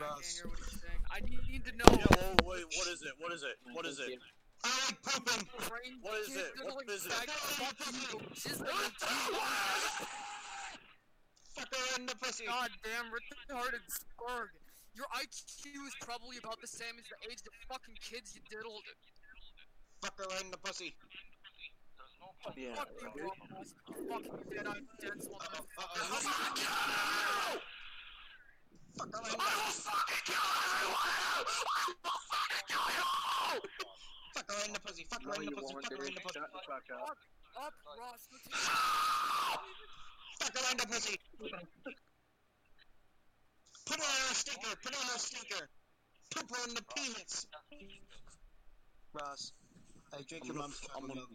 can't Ross. hear what he's saying. I need to know. Yeah, well, wait, what is it? What is it? What is it? I like pooping. Brain What is it? What is it? Fuck her in the pussy. God damn retarded squirg. Your IQ is probably about the same as the age of fucking kids you diddled. Fuck her in the pussy. Yeah, Fuck you, right. Ross. Fucking dead-eyed dense motherfucker. Fuck her in the Fuck her in the pussy. Fuck her in the pussy. Fuck her in the pussy. Shut the fuck up. Up, Ross. Fuck her in the pussy. Put her on a stinker. Put her on a stinker. Poop her in the penis. Ross, I drink your mom's chocolate milk.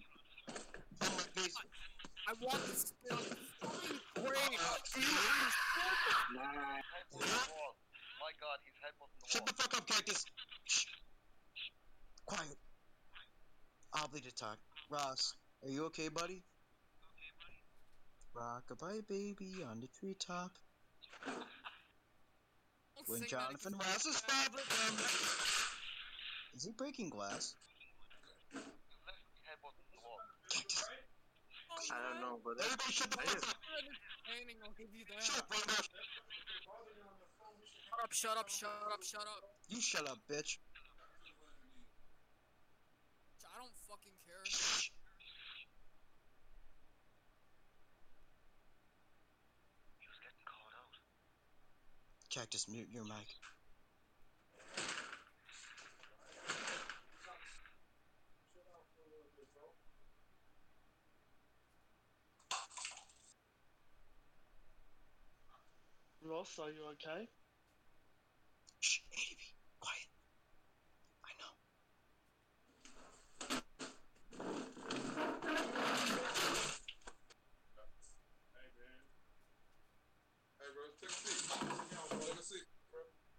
I want to spit on your fucking brain. Do you understand? Nah. My god, his head was in the Shut wall. the fuck up, Cactus. Shh. Quiet. I'll be the talk. Ross, are you okay, buddy? Rockabye baby on the treetop. When Sing that Jonathan again. Ross is fabric. Is he breaking glass? His head was in the wall. Cactus. I don't know, but Everybody shut the I fuck just- up. Entertaining, I'll give you that. Shut up, Rainbow. Shut up, shut up, shut up. You shut up, bitch. I don't fucking care. Shh. He was getting called out. Cactus, mute your mic. Ross, are you okay? Shh, ADB, quiet. I know. Hey, man. Hey, bro, take a seat. Take a seat, bro.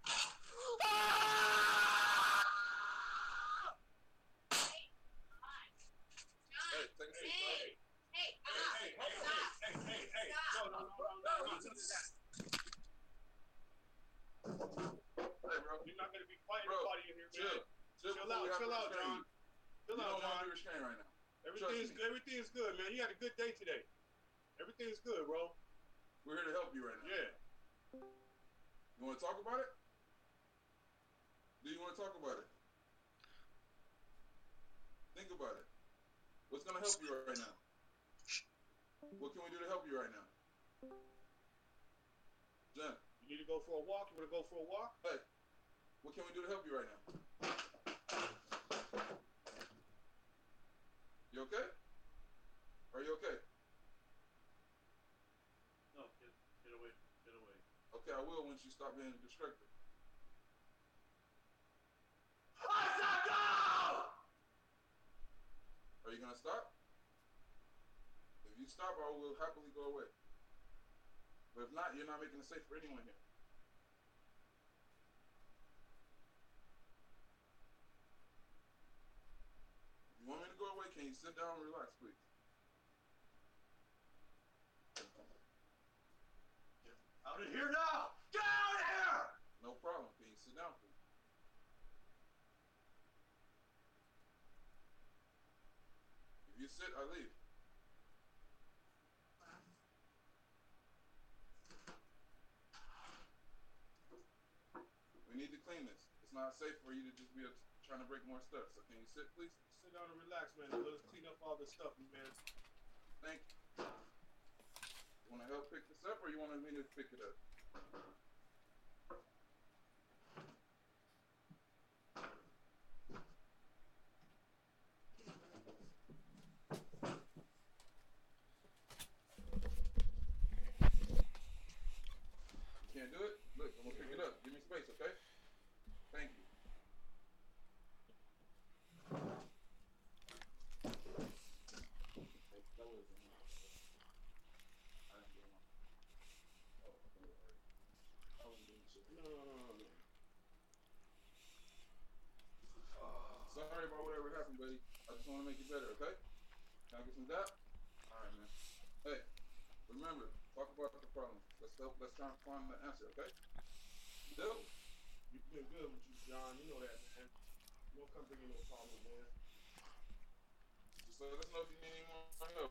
Hey, take a seat, bro. Hey. No. Hey, bro. You're not gonna be fighting Bro, nobody in here, man. Chill Chill out, John. You Chill out, don't want to John. be restrained right now. Everything is good, man. You had a good day today. Everything is good, bro. We're here to help you right now. Yeah. You want to talk about it? Do you want to talk about it? Think about it. What's going to help you right now? What can we do to help you right now? Jen, You need to go for a walk. You want to go for a walk? hey, what can we do to help you right now? You okay? Are you okay? No, get away. Get away. Okay, I will once you stop being distracted. Are you gonna stop? If you stop, I will happily go away. But if not, you're not making it safe for anyone here. If you want me to go away, can you sit down and relax, please? Out of here now! Get out of here! No problem. Can you sit down, please? If you sit, I leave. We need to clean this. It's not safe for you to just be trying to break more stuff. So can you sit, please? Sit down and relax, man. Let us clean up all this stuff, man. Thank you. You want to help pick this up, or you want me to pick it up? You can't do it? Look, I'm gonna pick it up. Give me space, okay? Thank you. Sorry about whatever happened, buddy. I just want to make it better, okay? Can I get some dap? Alright, man. Hey, remember, talk about the problem. Let's try and find the answer, okay? Deal? You've been good with you, John. You know that, man. You don't come bringing no problems, man. Just let us know if you need any more help.